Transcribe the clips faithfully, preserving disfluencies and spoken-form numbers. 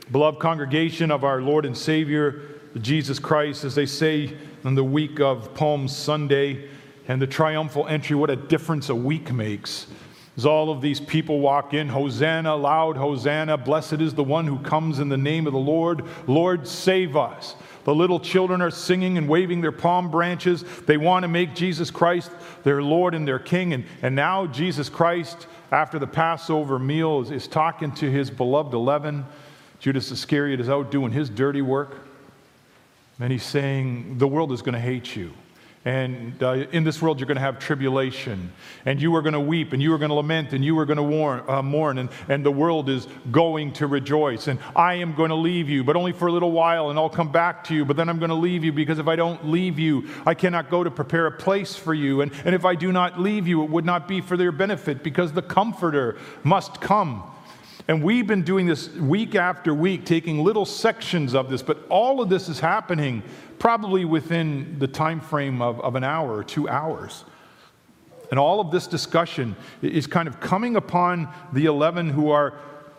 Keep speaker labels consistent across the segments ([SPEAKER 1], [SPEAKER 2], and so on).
[SPEAKER 1] Beloved congregation of our Lord and Savior, Jesus Christ, as they say in the week of Palm Sunday and the triumphal entry, what a difference a week makes. As all of these people walk in, Hosanna, loud Hosanna, blessed is the one who comes in the name of the Lord. Lord, save us. The little children are singing and waving their palm branches. They want to make Jesus Christ their Lord and their King. And, and now Jesus Christ, after the Passover meal, is, is talking to his beloved eleven. Judas Iscariot is out doing his dirty work. And he's saying, the world is going to hate you. And uh, in this world, you're going to have tribulation. And you are going to weep, and you are going to lament, and you are going to warn, uh, mourn, and, and the world is going to rejoice. And I am going to leave you, but only for a little while, and I'll come back to you. But then I'm going to leave you, because if I don't leave you, I cannot go to prepare a place for you. And, and if I do not leave you, it would not be for their benefit, because the Comforter must come. And we've been doing this week after week, taking little sections of this, but all of this is happening probably within the time frame of, of an hour or two hours. And all of this discussion is kind of coming upon the eleven who are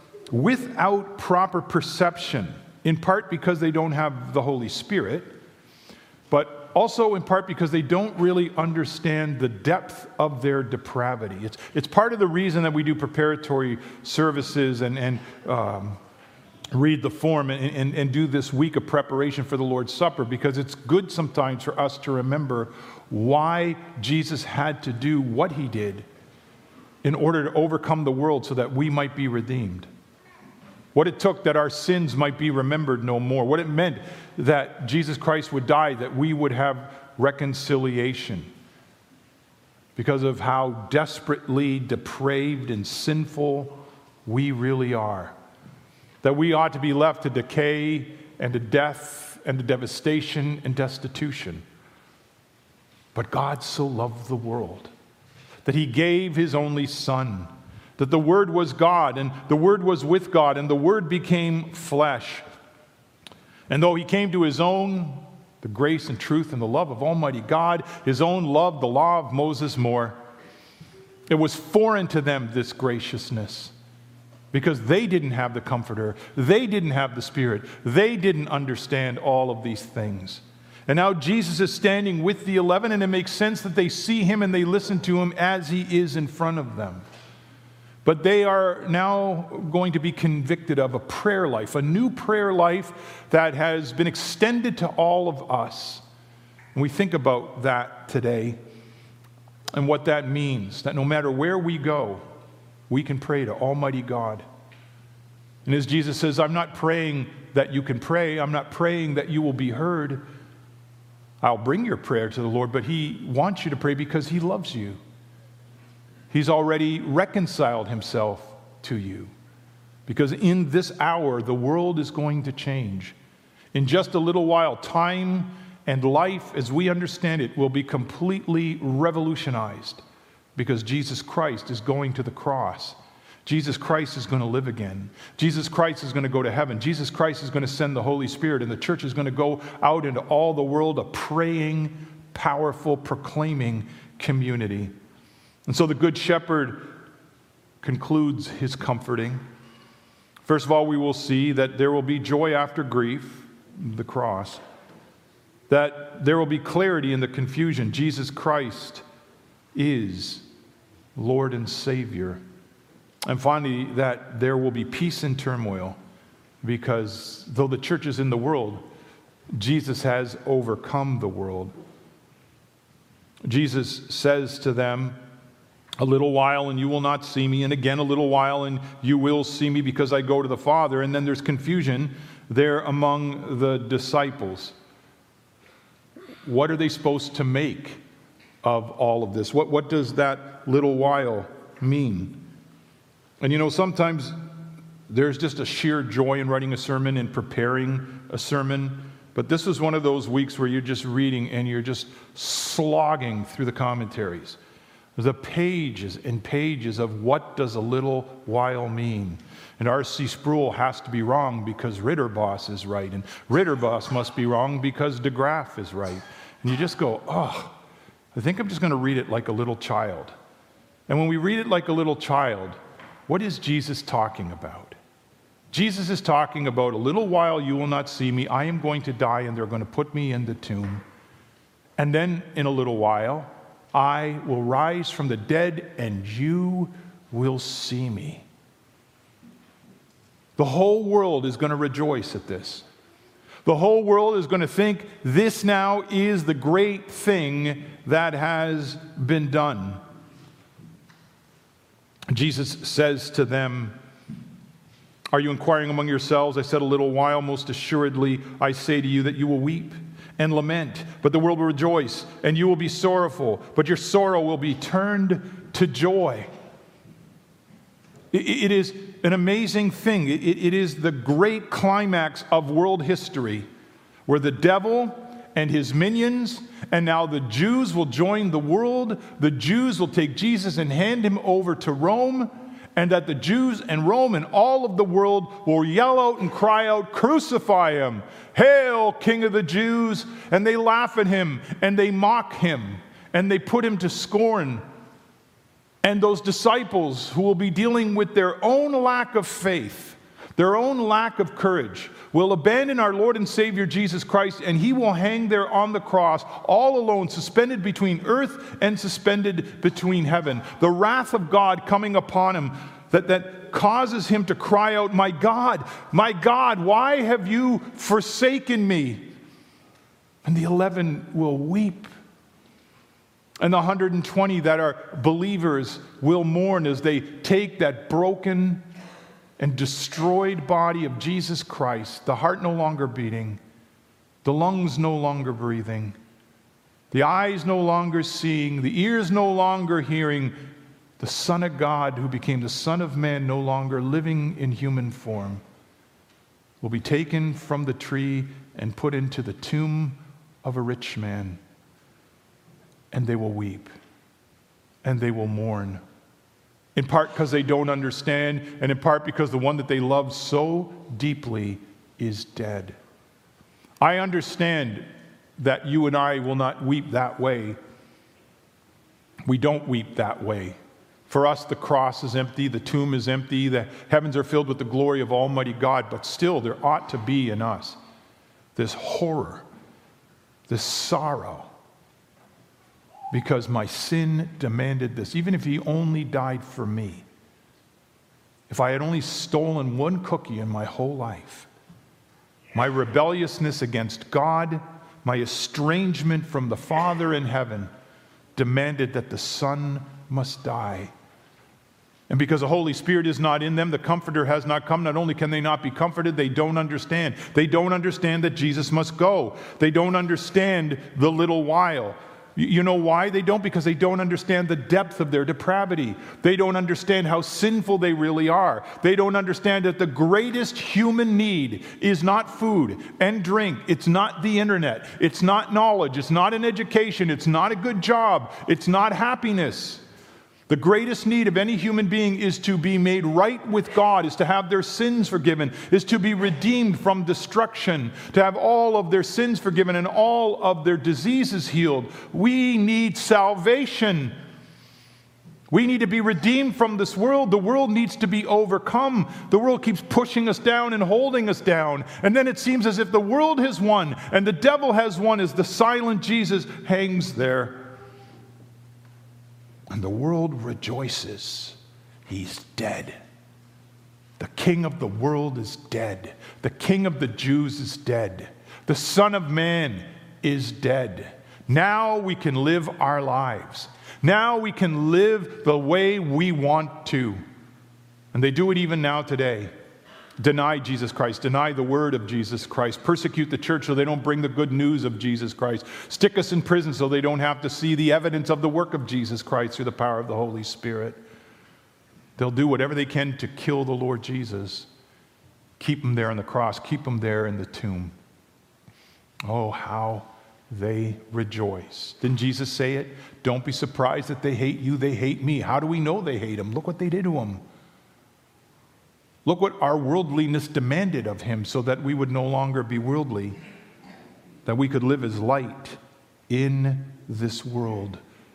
[SPEAKER 1] without proper perception, in part because they don't have the Holy Spirit, but also in part because they don't really understand the depth of their depravity. It's, it's part of the reason that we do preparatory services and, and um, read the form and, and, and do this week of preparation for the Lord's Supper, because it's good sometimes for us to remember why Jesus had to do what he did in order to overcome the world so that we might be redeemed. What it took that our sins might be remembered no more. What it meant that Jesus Christ would die, that we would have reconciliation. Because of how desperately depraved and sinful we really are. That we ought to be left to decay and to death and to devastation and destitution. But God so loved the world that he gave his only Son. That the Word was God, and the Word was with God, and the Word became flesh. And though he came to his own, the grace and truth and the love of Almighty God, his own loved the law of Moses more. It was foreign to them, this graciousness, because they didn't have the Comforter. They didn't have the Spirit. They didn't understand all of these things. And now Jesus is standing with the eleven, and it makes sense that they see him and they listen to him as he is in front of them. But they are now going to be convicted of a prayer life, a new prayer life that has been extended to all of us. And we think about that today and what that means, that no matter where we go, we can pray to Almighty God. And as Jesus says, I'm not praying that you can pray, I'm not praying that you will be heard. I'll bring your prayer to the Lord, but he wants you to pray because he loves you. He's already reconciled himself to you. Because in this hour, the world is going to change. In just a little while, time and life, as we understand it, will be completely revolutionized. Because Jesus Christ is going to the cross. Jesus Christ is going to live again. Jesus Christ is going to go to heaven. Jesus Christ is going to send the Holy Spirit. And the church is going to go out into all the world, a praying, powerful, proclaiming community. And so the Good Shepherd concludes his comforting. First of all, we will see that there will be joy after grief, the cross. That there will be clarity in the confusion. Jesus Christ is Lord and Savior. And finally, that there will be peace in turmoil, because though the church is in the world, Jesus has overcome the world. Jesus says to them, a little while and you will not see me, and again a little while and you will see me, because I go to the Father. And then there's confusion there among the disciples. What are they supposed to make of all of this? What, what does that little while mean? And you know, sometimes there's just a sheer joy in writing a sermon and preparing a sermon. But this is one of those weeks where you're just reading and you're just slogging through the commentaries. The pages and pages of what does a little while mean. And R C Sproul has to be wrong because Ritterboss is right. And Ritterboss must be wrong because de Graaf is right. And you just go, oh, I think I'm just going to read it like a little child. And when we read it like a little child, what is Jesus talking about? Jesus is talking about a little while you will not see me. I am going to die and they're going to put me in the tomb. And then in a little while, I will rise from the dead and you will see me. The whole world is going to rejoice at this. The whole world is going to think this now is the great thing that has been done. Jesus says to them, are you inquiring among yourselves? I said a little while, most assuredly, I say to you that you will weep and lament, but the world will rejoice, and you will be sorrowful, but your sorrow will be turned to joy. It is an amazing thing. It is the great climax of world history, where the devil and his minions, and now the Jews will join the world. The Jews will take Jesus and hand him over to Rome, and that the Jews and Rome and all of the world will yell out and cry out, crucify him! Hail, King of the Jews! And they laugh at him, and they mock him, and they put him to scorn. And those disciples who will be dealing with their own lack of faith, their own lack of courage, will abandon our Lord and Savior Jesus Christ, and he will hang there on the cross, all alone, suspended between earth and suspended between heaven. The wrath of God coming upon him that, that causes him to cry out, my God, my God, why have you forsaken me? And the eleven will weep. And the one hundred twenty that are believers will mourn as they take that broken and destroyed body of Jesus Christ, the heart no longer beating, the lungs no longer breathing, the eyes no longer seeing, the ears no longer hearing, the Son of God who became the Son of Man no longer living in human form, will be taken from the tree and put into the tomb of a rich man. And they will weep, and they will mourn, in part because they don't understand, and in part because the one that they love so deeply is dead. I understand that you and I will not weep that way. We don't weep that way. For us, the cross is empty, the tomb is empty, the heavens are filled with the glory of Almighty God, but still there ought to be in us this horror, this sorrow, because my sin demanded this. Even if he only died for me, if I had only stolen one cookie in my whole life, my rebelliousness against God, my estrangement from the Father in heaven demanded that the Son must die. And because the Holy Spirit is not in them, the Comforter has not come. Not only can they not be comforted, they don't understand. They don't understand that Jesus must go. They don't understand the little while. You know why they don't? Because they don't understand the depth of their depravity. They don't understand how sinful they really are. They don't understand that the greatest human need is not food and drink. It's not the internet. It's not knowledge. It's not an education. It's not a good job. It's not happiness. The greatest need of any human being is to be made right with God, is to have their sins forgiven, is to be redeemed from destruction, to have all of their sins forgiven and all of their diseases healed. We need salvation. We need to be redeemed from this world. The world needs to be overcome. The world keeps pushing us down and holding us down. And then it seems as if the world has won and the devil has won as the silent Jesus hangs there. And the world rejoices. He's dead. The King of the world is dead. The King of the Jews is dead. The Son of Man is dead. Now we can live our lives. Now we can live the way we want to. And they do it even now today. Deny Jesus Christ, deny the word of Jesus Christ, persecute the church so they don't bring the good news of Jesus Christ, stick us in prison so they don't have to see the evidence of the work of Jesus Christ through the power of the Holy Spirit. They'll do whatever they can to kill the Lord Jesus. Keep him there on the cross, keep him there in the tomb. Oh, how they rejoice. Didn't Jesus say it? Don't be surprised that they hate you, they hate me. How do we know they hate him? Look what they did to him. Look what our worldliness demanded of him so that we would no longer be worldly, that we could live as light in this world.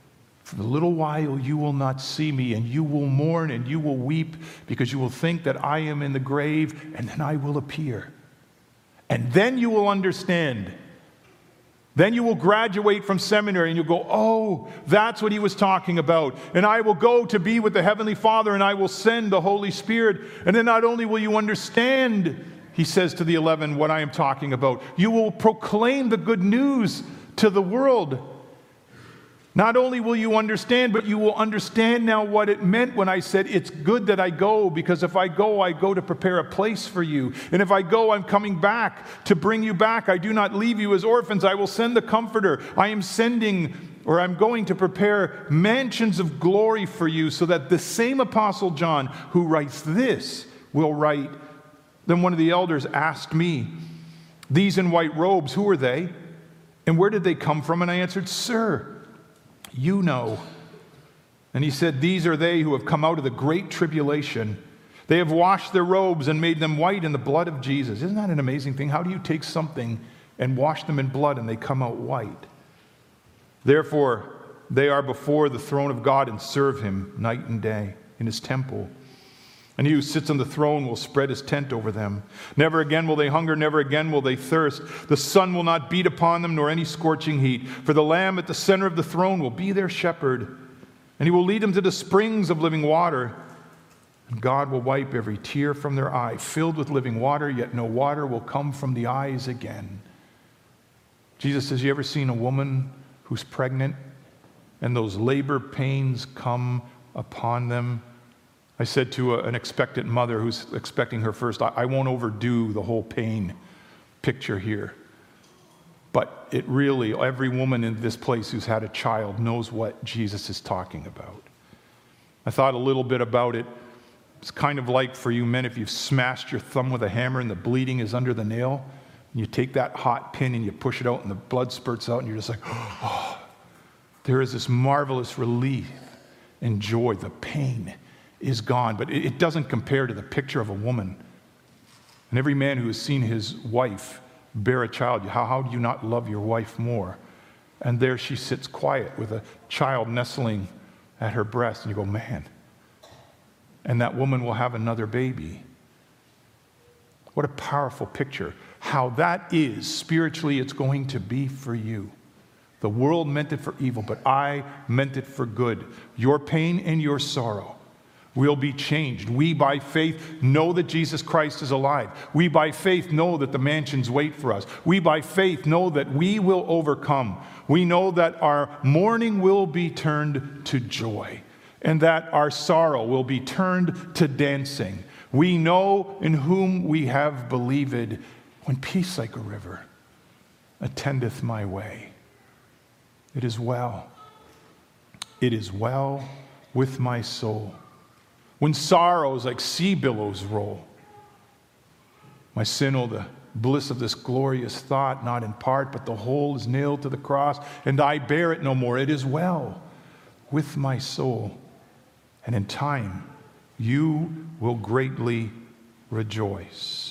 [SPEAKER 1] For a little while you will not see me, and you will mourn and you will weep, because you will think that I am in the grave, and then I will appear. And then you will understand. Then you will graduate from seminary and you'll go, oh, that's what he was talking about. And I will go to be with the Heavenly Father, and I will send the Holy Spirit. And then not only will you understand, he says to the eleven, what I am talking about, you will proclaim the good news to the world. Not only will you understand, but you will understand now what it meant when I said, it's good that I go, because if I go, I go to prepare a place for you. And if I go, I'm coming back to bring you back. I do not leave you as orphans. I will send the Comforter. I am sending, or I'm going to prepare mansions of glory for you, so that the same Apostle John who writes this will write. Then one of the elders asked me, these in white robes, who are they? And where did they come from? And I answered, Sir, you know. And he said, these are they who have come out of the great tribulation. They have washed their robes and made them white in the blood of Jesus. Isn't that an amazing thing? How do you take something and wash them in blood and they come out white? Therefore, they are before the throne of God and serve him night and day in his temple. And he who sits on the throne will spread his tent over them. Never again will they hunger, never again will they thirst. The sun will not beat upon them, nor any scorching heat. For the Lamb at the center of the throne will be their shepherd, and he will lead them to the springs of living water. And God will wipe every tear from their eye, filled with living water, yet no water will come from the eyes again. Jesus says, you ever seen a woman who's pregnant, and those labor pains come upon them? I said to a, an expectant mother who's expecting her first, I, I won't overdo the whole pain picture here. But it really, every woman in this place who's had a child knows what Jesus is talking about. I thought a little bit about it. It's kind of like for you men, if you've smashed your thumb with a hammer and the bleeding is under the nail, and you take that hot pin and you push it out and the blood spurts out and you're just like, oh, there is this marvelous relief and joy. The pain is gone, but it doesn't compare to the picture of a woman. And every man who has seen his wife bear a child, how, how do you not love your wife more? And there she sits quiet with a child nestling at her breast, and you go, man. And that woman will have another baby. What a powerful picture. How that is, spiritually, it's going to be for you. The world meant it for evil, but I meant it for good. Your pain and your sorrow will be changed. We, by faith, know that Jesus Christ is alive. We, by faith, know that the mansions wait for us. We, by faith, know that we will overcome. We know that our mourning will be turned to joy, and that our sorrow will be turned to dancing. We know in whom we have believed, when peace like a river attendeth my way. It is well. It is well with my soul. When sorrows like sea billows roll, my sin, oh, the bliss of this glorious thought, not in part, but the whole is nailed to the cross, and I bear it no more. It is well with my soul. And in time, you will greatly rejoice.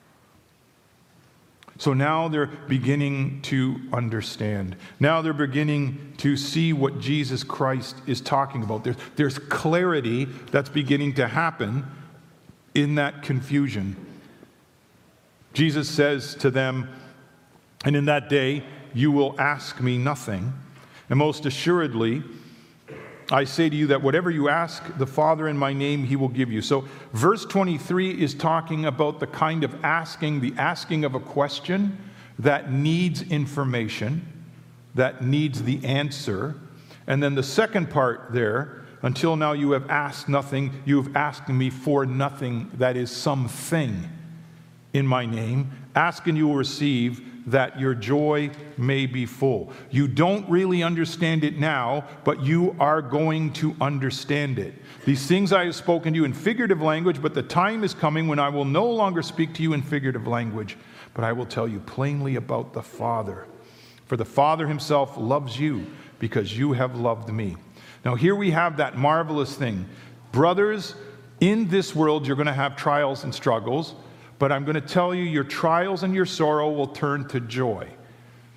[SPEAKER 1] So now they're beginning to understand. Now they're beginning to see what Jesus Christ is talking about. There's, there's clarity that's beginning to happen in that confusion. Jesus says to them, and in that day you will ask me nothing. And most assuredly, I say to you that whatever you ask the Father in my name, he will give you. So verse twenty-three is talking about the kind of asking, the asking of a question that needs information, that needs the answer. And then the second part there, until now you have asked nothing, you have asked me for nothing, that is something in my name. Ask and you will receive, that your joy may be full. You don't really understand it now, but you are going to understand it. These things I have spoken to you in figurative language, but the time is coming when I will no longer speak to you in figurative language, but I will tell you plainly about the Father. For the Father himself loves you because you have loved me. Now here we have that marvelous thing. Brothers, in this world you're going to have trials and struggles, but I'm going to tell you, your trials and your sorrow will turn to joy.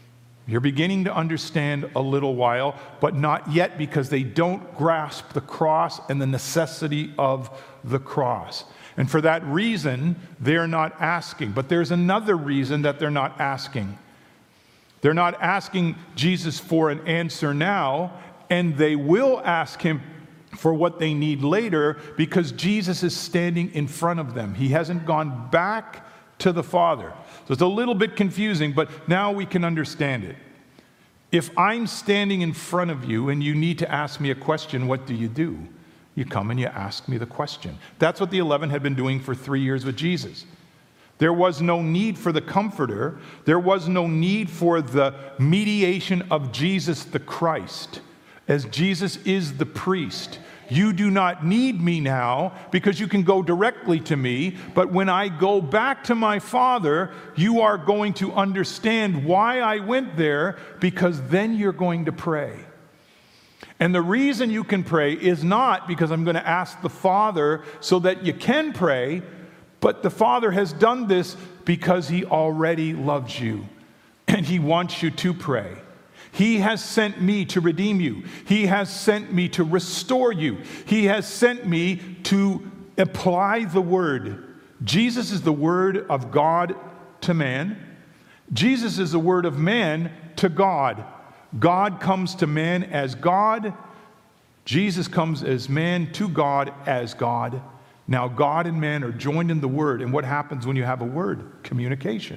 [SPEAKER 1] You're beginning to understand a little while, but not yet, because they don't grasp the cross and the necessity of the cross. And for that reason, they're not asking. But there's another reason that they're not asking. They're not asking Jesus for an answer now, and they will ask him for what they need later, because Jesus is standing in front of them. He hasn't gone back to the Father. So it's a little bit confusing, but now we can understand it. If I'm standing in front of you and you need to ask me a question, what do you do? You come and you ask me the question. That's what the eleven had been doing for three years with Jesus. There was no need for the Comforter. There was no need for the mediation of Jesus the Christ, as Jesus is the priest. You do not need me now because you can go directly to me, but when I go back to my Father, you are going to understand why I went there, because then you're going to pray. And the reason you can pray is not because I'm going to ask the Father so that you can pray, but the Father has done this because he already loves you and he wants you to pray. He has sent me to redeem you. He has sent me to restore you. He has sent me to apply the word. Jesus is the word of God to man. Jesus is the word of man to God. God comes to man as God. Jesus comes as man to God as God. Now God and man are joined in the word. And what happens when you have a word? Communication.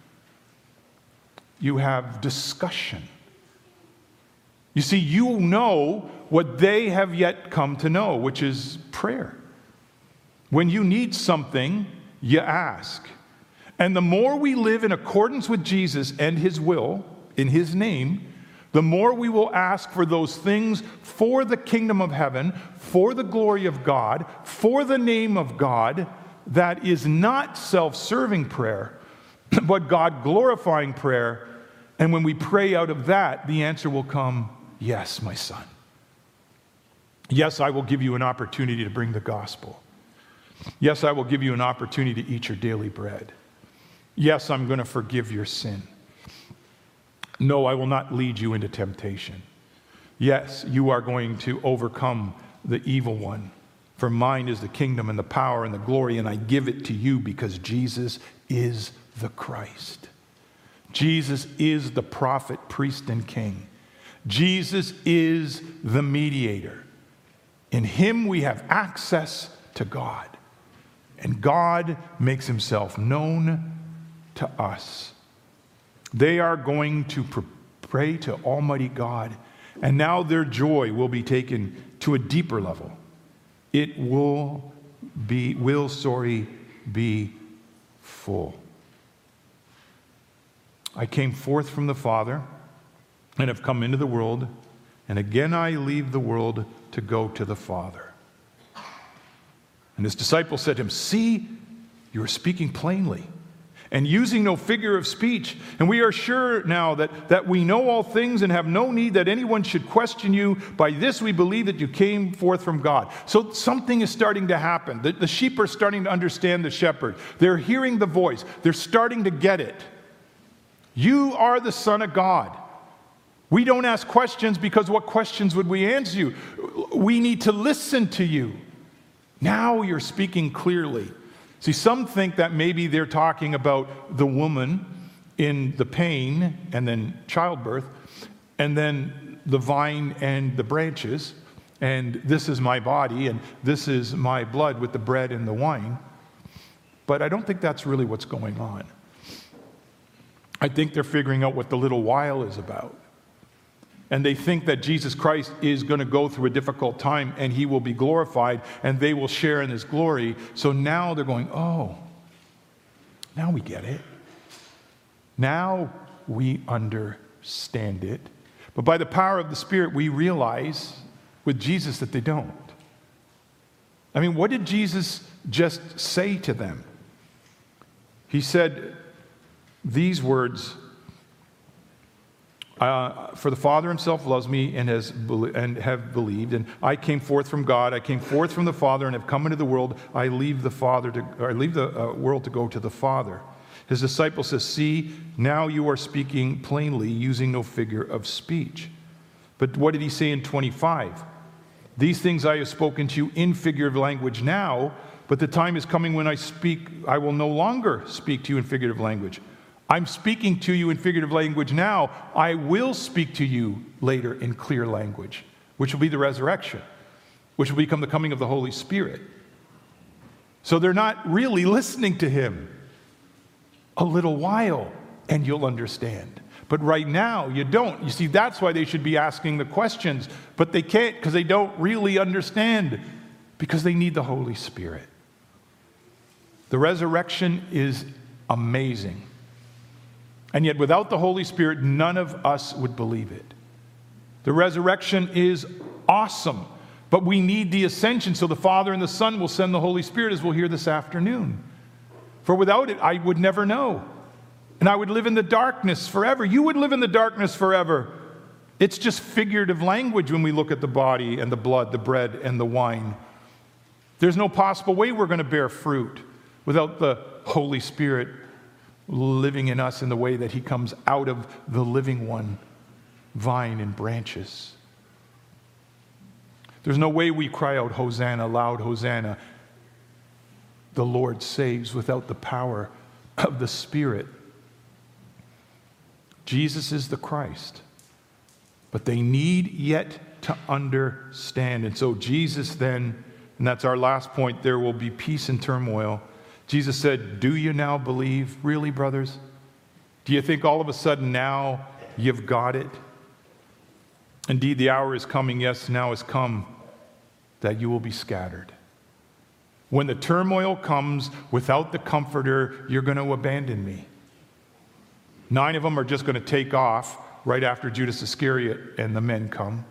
[SPEAKER 1] You have discussion. You see, you know what they have yet come to know, which is prayer. When you need something, you ask. And the more we live in accordance with Jesus and his will, in his name, the more we will ask for those things for the kingdom of heaven, for the glory of God, for the name of God, that is not self-serving prayer, but God-glorifying prayer. And when we pray out of that, the answer will come, yes, my son. Yes, I will give you an opportunity to bring the gospel. Yes, I will give you an opportunity to eat your daily bread. Yes, I'm going to forgive your sin. No, I will not lead you into temptation. Yes, you are going to overcome the evil one. For mine is the kingdom and the power and the glory, and I give it to you because Jesus is the Christ. Jesus is the prophet, priest, and king. Jesus is the mediator. In him we have access to God, and God makes himself known to us. They are going to pray to Almighty God, and now their joy will be taken to a deeper level. It will be, will, sorry, be full. I came forth from the Father and have come into the world, and again I leave the world to go to the Father. And his disciples said to him, see, you are speaking plainly and using no figure of speech. And we are sure now that, that we know all things and have no need that anyone should question you. By this we believe that you came forth from God. So something is starting to happen. The, the sheep are starting to understand the shepherd. They're hearing the voice. They're starting to get it. You are the Son of God. We don't ask questions because what questions would we answer you? We need to listen to you. Now you're speaking clearly. See, some think that maybe they're talking about the woman in the pain and then childbirth, and then the vine and the branches, and this is my body, and this is my blood with the bread and the wine. But I don't think that's really what's going on. I think they're figuring out what the little while is about. And they think that Jesus Christ is going to go through a difficult time and he will be glorified and they will share in his glory. So now they're going, oh, now we get it. Now we understand it. But by the power of the Spirit, we realize with Jesus that they don't. I mean, what did Jesus just say to them? He said these words, Uh, for the Father himself loves me and has be- and have believed, and I came forth from God. I came forth from the Father and have come into the world. I leave the Father to, or I leave the uh, world to go to the Father. His disciple says, see, now you are speaking plainly, using no figure of speech. But what did he say in twenty-five? These things I have spoken to you in figure of language now, but the time is coming when I speak, I will no longer speak to you in figurative language. I'm speaking to you in figurative language now. I will speak to you later in clear language, which will be the resurrection, which will become the coming of the Holy Spirit. So they're not really listening to him. A little while, and you'll understand. But right now, you don't. You see, that's why they should be asking the questions. But they can't because they don't really understand, because they need the Holy Spirit. The resurrection is amazing. And yet, without the Holy Spirit, none of us would believe it. The resurrection is awesome. But we need the ascension, so the Father and the Son will send the Holy Spirit, as we'll hear this afternoon. For without it, I would never know. And I would live in the darkness forever. You would live in the darkness forever. It's just figurative language when we look at the body and the blood, the bread and the wine. There's no possible way we're going to bear fruit without the Holy Spirit living in us in the way that he comes out of the living one, vine and branches. There's no way we cry out, Hosanna, loud Hosanna. The Lord saves without the power of the Spirit. Jesus is the Christ. But they need yet to understand. And so Jesus then, and that's our last point, there will be peace and turmoil. Jesus said, do you now believe? Really, brothers? Do you think all of a sudden now you've got it? Indeed, the hour is coming, yes, now has come, that you will be scattered. When the turmoil comes without the Comforter, you're going to abandon me. Nine of them are just going to take off right after Judas Iscariot and the men come.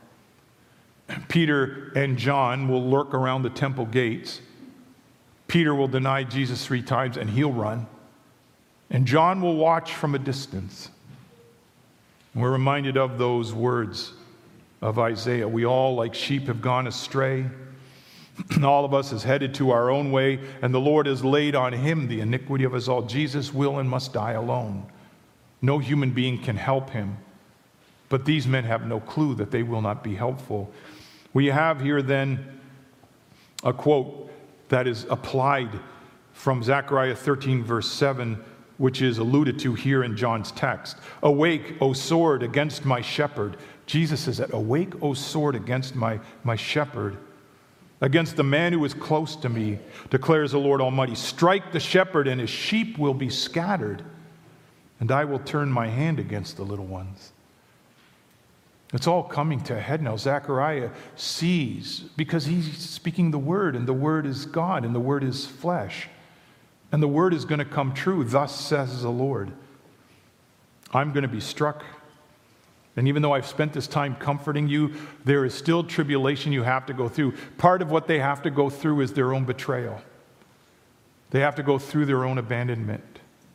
[SPEAKER 1] Peter and John will lurk around the temple gates. Peter will deny Jesus three times and he'll run. And John will watch from a distance. And we're reminded of those words of Isaiah. We all, like sheep, have gone astray. All of us is headed to our own way, and the Lord has laid on him the iniquity of us all. Jesus will and must die alone. No human being can help him. But these men have no clue that they will not be helpful. We have here then a quote that is applied from Zechariah thirteen, verse seven, which is alluded to here in John's text. Awake, O sword, against my shepherd. Jesus says that, awake, O sword, against my, my shepherd. Against the man who is close to me, declares the Lord Almighty. Strike the shepherd, and his sheep will be scattered, and I will turn my hand against the little ones. It's all coming to a head now. Zechariah sees, because he's speaking the word, and the word is God, and the word is flesh. And the word is going to come true. Thus says the Lord. I'm going to be struck. And even though I've spent this time comforting you, there is still tribulation you have to go through. Part of what they have to go through is their own betrayal. They have to go through their own abandonment.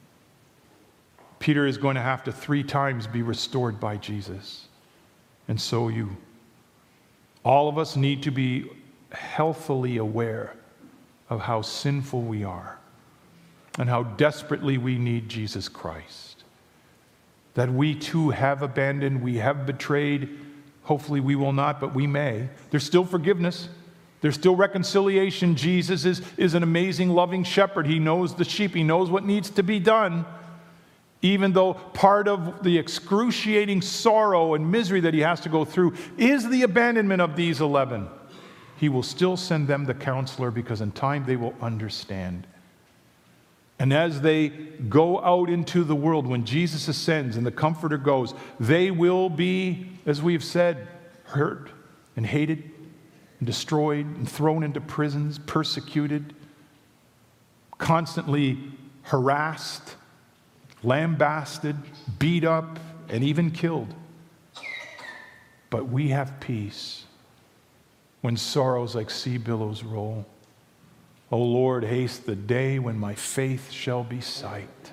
[SPEAKER 1] Peter is going to have to three times be restored by Jesus. And so you. All of us need to be healthily aware of how sinful we are and how desperately we need Jesus Christ. That we too have abandoned, we have betrayed. Hopefully we will not, but we may. There's still forgiveness. There's still reconciliation. Jesus is, is an amazing, loving shepherd. He knows the sheep. He knows what needs to be done. Even though part of the excruciating sorrow and misery that he has to go through is the abandonment of these eleven, he will still send them the counselor, because in time they will understand. And as they go out into the world, when Jesus ascends and the Comforter goes, they will be, as we've said, hurt and hated and destroyed and thrown into prisons, persecuted, constantly harassed, lambasted, beat up, and even killed. But we have peace when sorrows like sea billows roll. O Lord, haste the day when my faith shall be sight.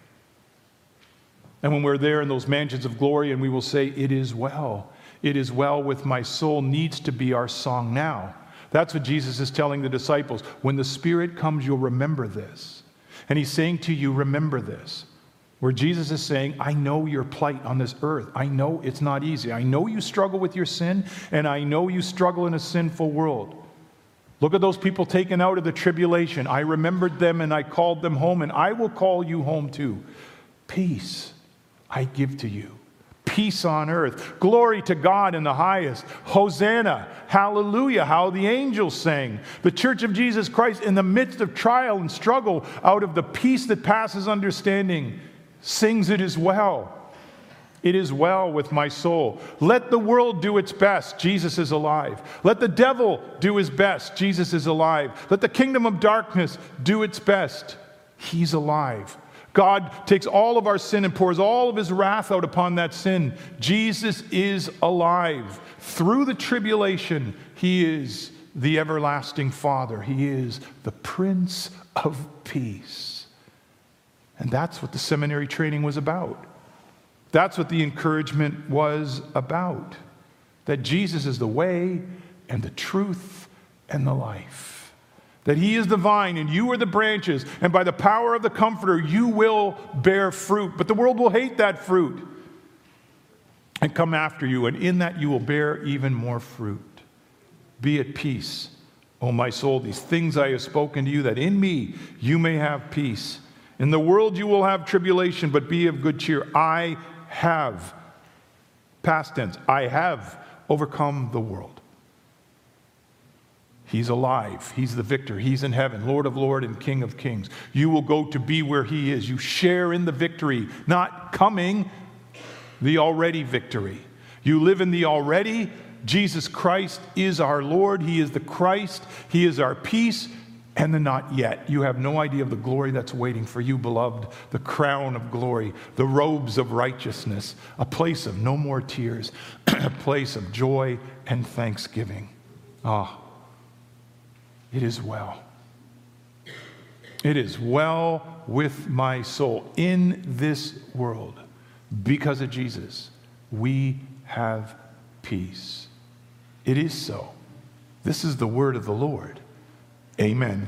[SPEAKER 1] And when we're there in those mansions of glory and we will say, it is well. It is well with my soul needs to be our song now. That's what Jesus is telling the disciples. When the Spirit comes, you'll remember this. And he's saying to you, remember this. Where Jesus is saying, I know your plight on this earth. I know it's not easy. I know you struggle with your sin, and I know you struggle in a sinful world. Look at those people taken out of the tribulation. I remembered them and I called them home, and I will call you home too. Peace I give to you. Peace on earth. Glory to God in the highest. Hosanna. Hallelujah. How the angels sang. The Church of Jesus Christ, in the midst of trial and struggle, out of the peace that passes understanding, sings, it is well. It is well with my soul. Let the world do its best. Jesus is alive. Let the devil do his best. Jesus is alive. Let the kingdom of darkness do its best. He's alive. God takes all of our sin and pours all of his wrath out upon that sin. Jesus is alive. Through the tribulation, he is the everlasting Father. He is the Prince of Peace. And that's what the seminary training was about. That's what the encouragement was about. That Jesus is the way and the truth and the life. That he is the vine and you are the branches, and by the power of the Comforter you will bear fruit. But the world will hate that fruit and come after you, and in that you will bear even more fruit. Be at peace, O my soul. These things I have spoken to you, that in me you may have peace. In the world you will have tribulation, but be of good cheer. I have, past tense, I have overcome the world. He's alive. He's the victor. He's in heaven, Lord of lords and King of kings. You will go to be where he is. You share in the victory, not coming, the already victory. You live in the already. Jesus Christ is our Lord. He is the Christ. He is our peace. And the not yet. You have no idea of the glory that's waiting for you, beloved. The crown of glory, the robes of righteousness, a place of no more tears, a place of joy and thanksgiving. Ah, it is well. It is well with my soul. In this world, because of Jesus, we have peace. It is so. This is the word of the Lord. Amen.